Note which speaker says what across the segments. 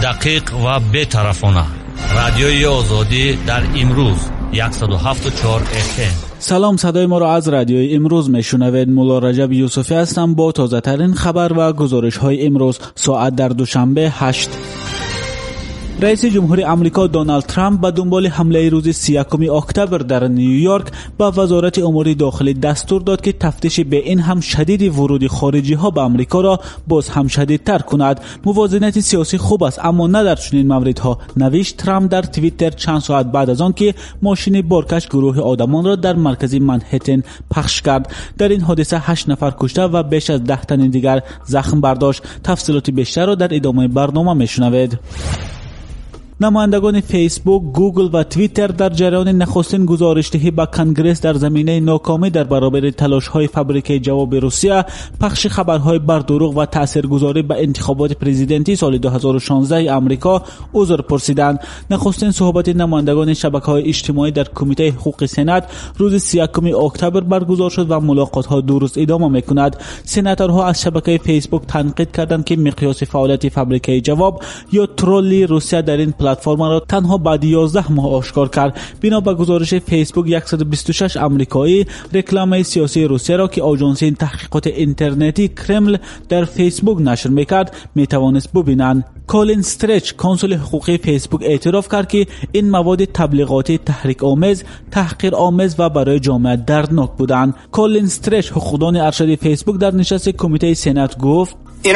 Speaker 1: دقیق و بی‌طرفانه. رادیوی آزادی در امروز 107.4 FM.
Speaker 2: سلام، صدای ما را از رادیوی امروز میشنوید. مولا رجب یوسفی هستم با تازه ترین خبر و گزارش های امروز ساعت در دوشنبه 8. رئیس جمهوری آمریکا دونالد ترامپ به دنبال حمله روز 31 اکتبر در نیویورک به وزارت امور داخلی دستور داد که تفتیش به این هم شدید ورود خارجی ها به آمریکا را باز هم شدیدتر کند. موازنه سیاسی خوب است اما نه در چنین موردها، نوشت ترامپ در توییتر چند ساعت بعد از آن که ماشین بارکش گروه آدمان را در مرکز منهتن پخش کرد. در این حادثه 8 نفر کشته و بیش از 10 تن دیگر زخم برداشت. تفصیلات بیشتر را در ادامه برنامه میشنوید. نمایندگان فیسبوک، گوگل و توییتر در جریان نخستین گزارش‌دهی به کنگره در زمینه ناکامی در برابر تلاش‌های فابریکه جواب روسیه، پخش خبرهای بر دروغ و تاثیرگذاری به انتخابات پرزیدنتی سال 2016 آمریکا عذر پرسیدند. نخستین صحبت نمایندگان شبکه‌های اجتماعی در کمیته حقوق سنات روز 31 اکتبر برگزار شد و ملاقات‌ها 2 روز ادامه می‌کند. سناتورها از شبکه فیسبوک تنقید کردند که مقیاس فعالیت فابریکه جواب یا ترولی روسیه در این پلتفرم را تنها بعد 11 ماه آشکار کرد. بنا به گزارش فیسبوک 126 آمریکایی رکلام سیاسی روسیه را که آژانس تحقیقات اینترنتی کرمل در فیسبوک نشر میکرد میتوانست ببینند. کالین استرچ کنسول حقوقی فیسبوک اعتراف کرد که این مواد تبلیغاتی تحریک آمیز، تحقیر آمیز و برای جامعه دردناک بودند. کالین استرچ حقوقدان ارشد فیسبوک در نشست کمیته سنات گفت: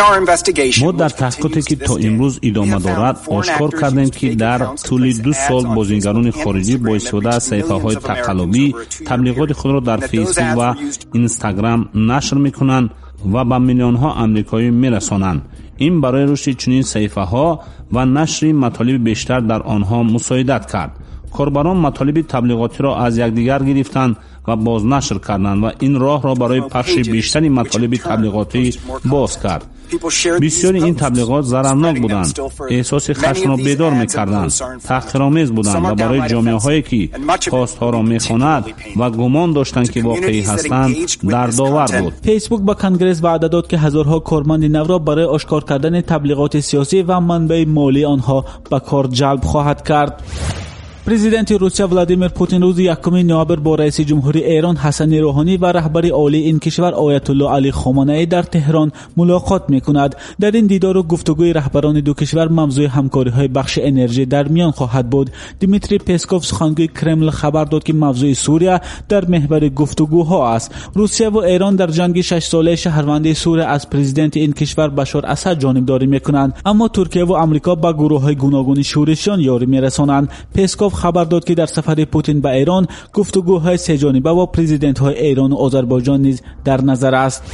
Speaker 3: ما در تحقیقاتی که تا امروز ادامه دارد آشکار کردیم که در طول 2 سال بازیگران خارجی با استفاده از صفحه‌های تقلبی تبلیغات خود را در فیسبوک و اینستاگرام نشر می‌کنند و به میلیون‌ها آمریکایی می‌رسانند. این برای رشد چنین صفحه‌ها و نشر مطالب بیشتر در آنها مساعدت کرد. کاربران مطالب تبلیغاتی را از یکدیگر گرفتند و باز نشر کردند و این راه را برای پخش بیشتری مطالب تبلیغاتی باز کرد. بسیاری این تبلیغات ضررناک بودند، احساس خشم را بیدار می‌کردند، تحقیرآمیز بودند و برای جامعه‌هایی که خواست‌ها را می‌خواند و گمان داشتند که واقعی هستند دردآور بود.
Speaker 2: فیسبوک با کنگره وعده داد که هزارها کارمند نو را برای آشکار کردن تبلیغات سیاسی و منبع مالی آنها به کار جلب خواهد کرد. پرزیدنت روسیه ولادیمیر پوتین روز 1 نوامبر با رئیس جمهوری ایران حسن روحانی و رهبر عالی این کشور آیت الله علی خامنه ای در تهران ملاقات می‌کند. در این دیدار و گفتگوی رهبران دو کشور موضوع همکاری‌های بخش انرژی در میان خواهد بود. دیمیتری پسکوف سخنگوی کرمل خبر داد که موضوع سوریه در محور گفتگوها است. روسیه و ایران در جنگ 6 ساله شهروندی سوریه از پرزیدنت این کشور بشار اسد جانبداری می‌کنند، اما ترکیه و آمریکا با گروه‌های گوناگون شورشیان یاری می‌رسانند. پسکوف خبر داد که در سفر پوتین به ایران گفتگوهای سه‌جانبه با پرزیدنت‌های ایران و آذربایجان نیز در نظر است.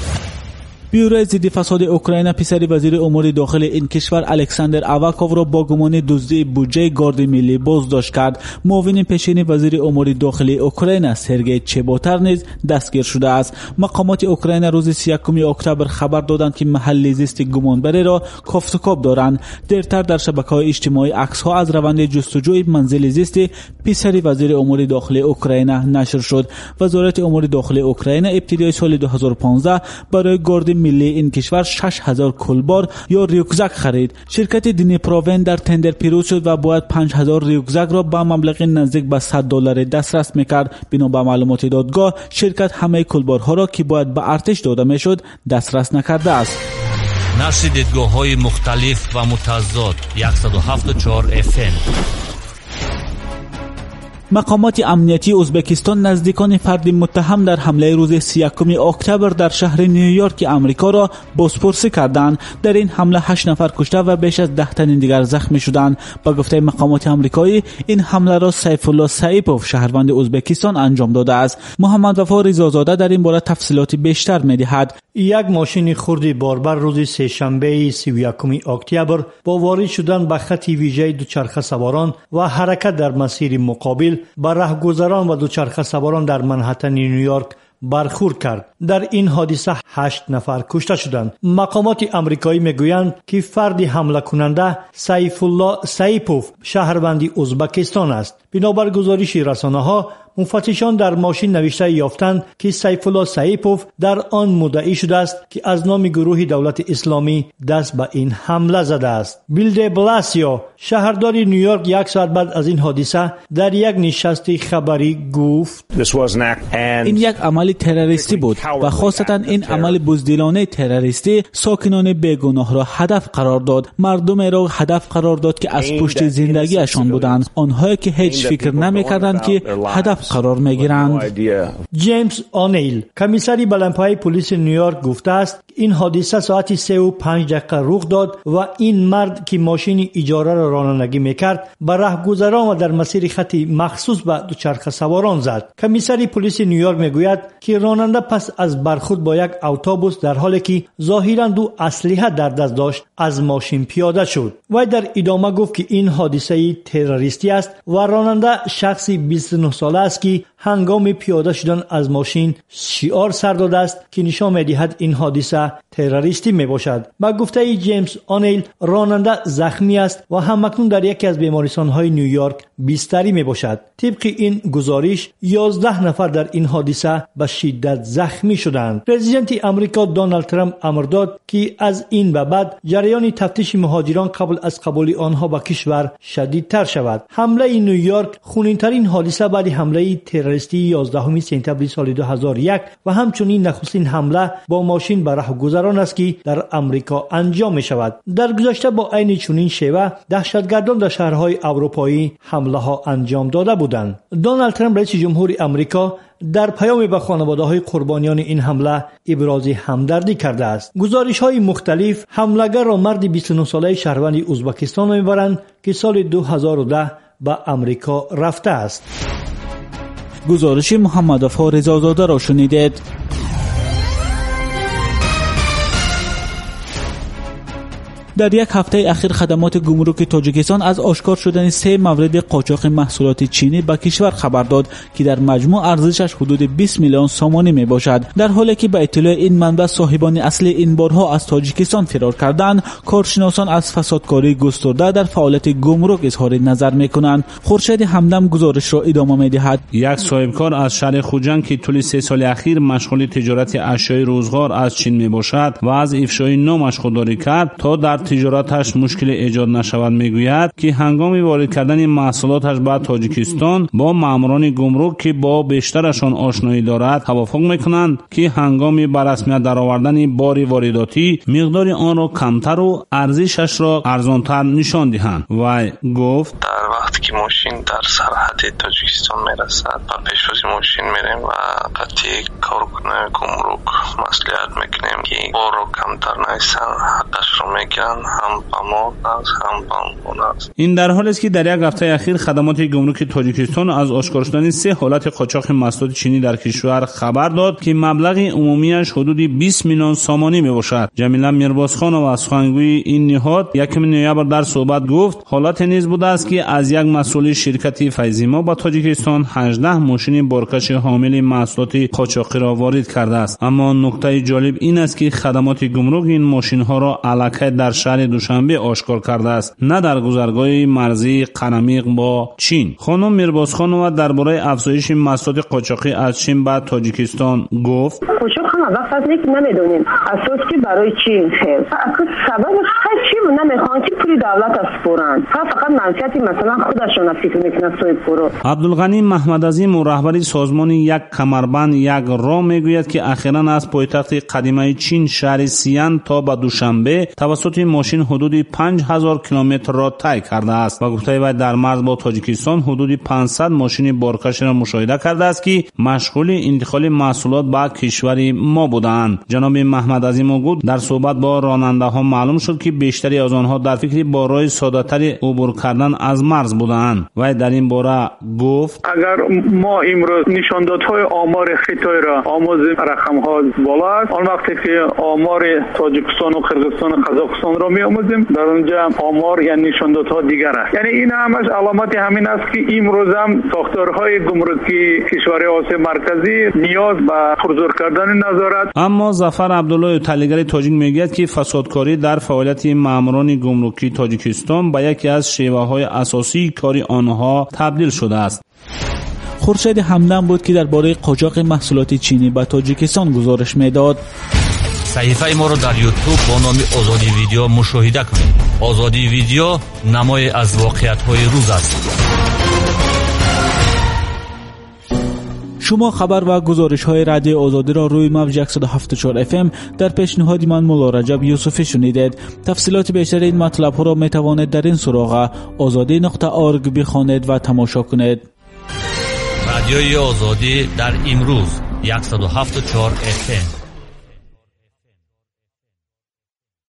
Speaker 2: بیورو ضد فساد اوکراین پسر وزیر امور داخلی این کشور الکساندر آواکوف را با گمان دزدی بودجه گارد ملی بازداشت کرد. معاون پیشین وزیر امور داخلی اوکراین سرگئی چباتر نیز دستگیر شده است. مقامات اوکراین روز 31 اکتبر خبر دادند که محل زیست گمانبری را کافتوکاپ دارند. دیرتر در شبکه‌های اجتماعی عکس‌ها از روند جستجوی منزل زیست پسر وزیر امور داخلی اوکراین نشر شد. وزارت امور داخلی اوکراین ابتدای سال 2015 برای گارد ملی این کشور 6000 کلبار یا ریوکزاک خرید. شرکت دینیپروون در تندر پیروز شد و باید 5000 ریوکزاک را با مبلغ نزدیک به $100 دسترس میکرد. بنا به معلومات دادگاه شرکت همه کلبارها را که باید به ارتش داده میشد دسترس نکرده است.
Speaker 1: نشر دیدگاه‌های مختلف و متضاد 107.4 FM.
Speaker 2: مقامات امنیتی ازبکستان نزدیکان فرد متهم در حمله روز 31 اکتبر در شهر نیویورک آمریکا را بازپرسی کردند. در این حمله 8 نفر کشته و بیش از 10 تن دیگر زخمی شدند. با گفته مقامات آمریکایی این حمله را سیف الله سایپوف شهروند ازبکستان انجام داده است. محمد وفا رضازاده در این باره تفصیلات بیشتر می‌دهد.
Speaker 4: یک ماشین خرد باربر روز سه‌شنبه 31 اکتبر با وارد شدن به خط ویژه دوچرخه سواران و حرکت در مسیر مقابل با راهگذران و دوچرخه سواران در منهتن نیویورک برخورد کرد. در این حادثه 8 نفر کشته شدند. مقامات آمریکایی میگویند که فرد حمله کننده سیف الله سایپوف شهروند ازبکستان است. بنابر گزارش رسانه‌ها مفتشان در ماشین نوشته یافتند که سیف الله سایپوف در آن مدعی شده است که از نام گروه دولت اسلامی دست به این حمله زده است. بیل دی بلاسیو شهردار نیویورک یک ساعت بعد از این حادثه در یک نشست خبری گفت
Speaker 2: این یک عمل تروریستی بود و خاصتا این عمل بزدلانه تروریستی ساکنان بیگناه را هدف قرار داد، مردم را هدف قرار داد که از پشت زندگیشان بودند، آنهایی که هیچ فکر نمی‌کردند که هدف قرار می‌گیرند.
Speaker 4: جیمز آنیل کمیسری بلندپایه پلیس نیویورک گفته است این حادثه ساعت 3:05 رخ داد و این مرد که ماشین اجاره را رانندگی می‌کرد به راهگذران و در مسیر خطی مخصوص به دوچرخه سواران زد. کمیسری پلیس نیویورک میگوید که راننده پس از برخورد با یک اتوبوس در حالی که ظاهراً دو اسلحه در دست داشت از ماشین پیاده شد. و در ادامه گفت که این حادثه تروریستی است و راننده شخصی 29 ساله است که هنگام پیاده شدن از ماشین شعار سر داده است که نشان می‌دهد این حادثه تروریستی میباشد. با گفته جیمز آنیل راننده زخمی است و همکنون در یکی از بیمارستان‌های نیویورک بستری میباشد. طبق این گزارش 11 نفر در این حادثه به شدت زخمی شدند. پرزیدنت آمریکا دونالد ترامپ امر داد که از این به بعد جریان تفتیش مهاجران قبل از قبول آنها به کشور شدیدتر شود. حمله نیویورک خونین‌ترین حادثه بعد حمله تروریستی 11 سپتامبر سال 2001 و همچنین نخستین حمله با ماشین به راهگذران است که در آمریکا انجام می شود. در گذشته با عین چنین شیوه دهشتگردان در شهرهای اروپایی حمله ها انجام داده بودند. دونالد ترامپ رئیس جمهور آمریکا در پیام به خانواده‌های قربانیان این حمله ابراز همدردی کرده است. گزارش‌های مختلف حمله‌گر را مرد 29 ساله شهروند ازبکستان می‌برند که سال 2010 به آمریکا رفته است.
Speaker 2: گزارش محمد وفا رضازاده را شنیدید. در یک هفته اخیر خدمات گمرک تاجیکستان از آشکار شدن 3 مورد قاچاق محصولات چینی به کشور خبر داد که در مجموع ارزشش حدود 20 میلیون سامانی می باشد. در حالی که به اطلاع این منبع صاحبان اصلی این بارها از تاجیکستان فرار کردند، کارشناسان از فسادکاری گسترده در فعالیت گمرک اظهار نظر می کنند. خورشید همدم گزارش را ادامه می دهد.
Speaker 3: یک صاحبکار از شهر خوجند که طول 3 سال اخیر مشغول تجارت اشیاء روزگار از چین می باشد و از افشای نامش خودداری کرد تا در تجارتش مشکل ایجاد نشود میگوید که هنگام وارد کردن محصولاتش به تاجیکستان با ماموران گمرک که با بیشترشان آشنایی دارد توافق میکنند که هنگام به رسمیت درآوردن بار وارداتی مقدار آن را کمتر و ارزشش را ارزانتر نشان دهند. و گفت
Speaker 5: در وقتی که ماشین در سرحد تاجیکستان میرسد و پیشوازی ماشین میریم و قطعی کارکنان گمرک مصلحت میکنیم که بار را کمتر نیستن حقش را میگن هم با ما هم با است.
Speaker 3: این در حالی است که در یک هفته اخیر خدمات گمرک تاجیکستان از آشکار شدن 3 حالت قاچاق محصولات چینی در کشور خبر داد که مبلغ عمومیش حدود 20 میلیون سامانی میباشد. جمیله میربازخانова از سخنگوی این نهاد 1 نوامبر در صحبت گفت حالت نیز بوده است که از یک مسئول شرکت فیزیما با تاجیکستان 18 ماشین بارکش حامل محصولات قاچاقی را وارد کرده است. اما نکته جالب این است که خدمات گمرک این ماشین ها را الکی در شهر دوشنبه آشکار کرده است، نه در گذرگاه مرزی قرمیق با چین. خانم میربازخانова درباره افزایش محصولات قاچاقی از چین به تاجیکستان گفت
Speaker 6: قاچاق هم وقت از نمیدونیم اساس که برای چین خیر سببش چی نمیخوان که پولی دولت اسپورن فقط منفعت مثلا خودشون فکر میکنن سوی پرو.
Speaker 3: عبدالغنی محمد عظیم و رهبر سازمان یک کمربند یک راه میگوید که اخیراً از پایتخت قدیمی چین شهر سیان تا به دوشنبه توسط ماشین حدود 5000 کیلومتر را طی کرده است و گفته وی در مرز با تاجیکستان حدود 500 ماشین بارکش را مشاهده کرده است که مشغول انتقال محصولات به کشور ما بودند. جناب محمد عظیم گفت در صحبت با راننده ها معلوم شد که بیشتری از آنها در فکر بارهای ساده‌تر عبور کردن از مرز بودند. وی در این باره گفت
Speaker 7: اگر ما امروز نشاندادهای آمار خطای را آموزیم رقم‌ها بالا است، آن وقتی که آمار تاجیکستان و قرقیزستان و قزاقستان را می‌آموزیم در اونجا آمار یا نشاندادها دیگر است. یعنی این همش علامت همین است که امروز هم ساختارهای گمرکی کشور آسیا مرکزی نیاز به پرزور کردن نظارت.
Speaker 3: اما ظفر عبدالله تحلیلگر تاجیک میگوید که فسادکاری در فعالیت ماموران گمرکی تاجیکستان به یکی از شیوه‌های اساسی کاری آنها تبدیل شده است.
Speaker 2: خورشید همدم بود که درباره قاچاق محصولات چینی به تاجیکستان گزارش میداد.
Speaker 1: صحیفه ما رو در یوتیوب با نام آزادی ویدیو مشاهده کنید. آزادی ویدیو نمای از واقعیت‌های روز است.
Speaker 2: شما خبر و گزارش‌های رادیو آزادی را روی موج 107.4 FM در پیشنهاد من مولا رجب یوسفی شنیدید. تفصیلات بیشتر این مطلب‌ها را می‌توانید در این سراغ azadi.org بخوانید و تماشا کنید.
Speaker 1: رادیوی آزادی در امروز 107.4 FM